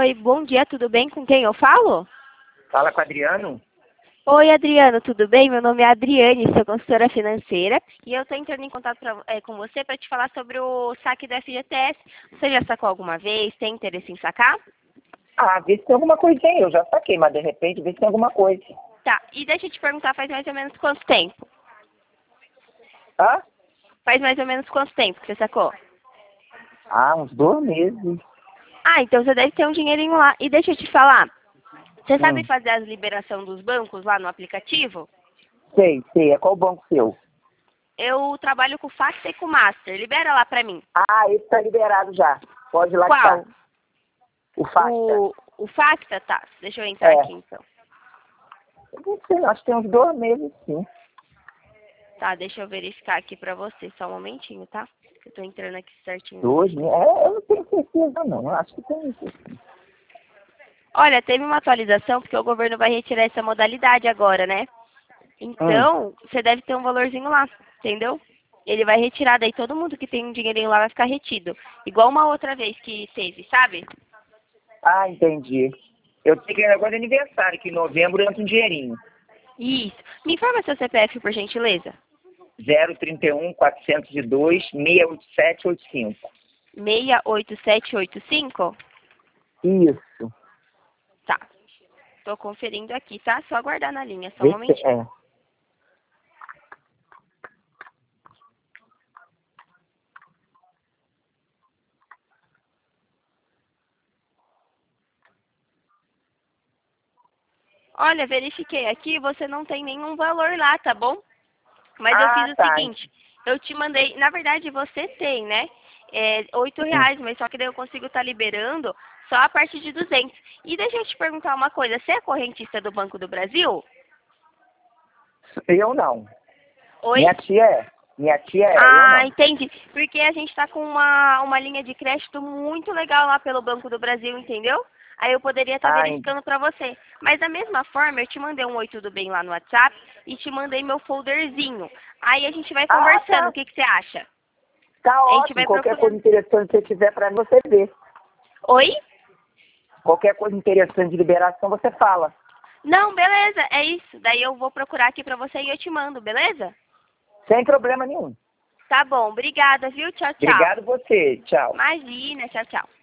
Oi, bom dia, tudo bem? Com quem eu falo? Fala com o Adriano? Oi, Adriano, tudo bem? Meu nome é Adriane, sou consultora financeira e eu estou entrando em contato com você para te falar sobre o saque do FGTS. Você já sacou alguma vez? Tem interesse em sacar? Ah, vê se tem alguma coisinha. Eu já saquei, mas de repente vê se tem alguma coisa. Tá, e deixa eu te perguntar, faz mais ou menos quanto tempo? Hã? Faz mais ou menos quanto tempo que você sacou? Ah, uns 2 meses. Ah, então você deve ter um dinheirinho lá. E deixa eu te falar, você sabe Hum. fazer as liberação dos bancos lá no aplicativo? Sei. É qual banco seu? Eu trabalho com Facta e com Master. Libera lá pra mim. Ah, esse tá liberado já. Pode ir lá que tá. Qual? O Facta. O Facta? Tá, deixa eu entrar É. aqui então. Eu não sei, acho que tem uns 2 meses, sim. Tá, deixa eu verificar aqui pra você. Só um momentinho, tá? Eu tô entrando aqui certinho no 2 meses? sistema. É, eu não tenho certeza, não. Eu acho que tem isso. Olha, teve uma atualização porque o governo vai retirar essa modalidade agora, né? Hum. Então, você deve ter um valorzinho lá, entendeu? Ele vai retirar, daí todo mundo que tem um dinheirinho lá vai ficar retido. Igual uma outra vez que teve, sabe? Ah, entendi. Eu tenho que negócio de aniversário, que em novembro entra um dinheirinho. Isso. Me informa seu CPF, por gentileza. 031 402 68785. 68785? Isso. Tá. Tô conferindo aqui, tá? Só aguardar na linha, só um Vê se momentinho. é. Olha, verifiquei aqui, você não tem nenhum valor lá, tá bom? Mas eu fiz Ah, o tá. seguinte, eu te mandei, na verdade você tem, né? Hum. R$ 8, mas só que daí eu consigo estar liberando só a partir de 200. E deixa eu te perguntar uma coisa, você é correntista do Banco do Brasil? Eu não. Oi? Minha tia é. Minha tia é, eu Ah, não. entendi. Porque a gente está com uma linha de crédito muito legal lá pelo Banco do Brasil, entendeu? Aí eu poderia estar Ah, verificando para você. Mas da mesma forma, eu te mandei um Oi Tudo Bem lá no WhatsApp e te mandei meu folderzinho. Aí a gente vai conversando, o tá. que você acha? Tá A gente ótimo. vai Qualquer coisa procurando. interessante que você tiver pra você ver. Oi? Qualquer coisa interessante de liberação, você fala. Não, beleza, é isso. Daí eu vou procurar aqui para você e eu te mando, beleza? Sem problema nenhum. Tá bom, obrigada, viu? Tchau, tchau. Obrigado você. Tchau. Imagina, tchau, tchau.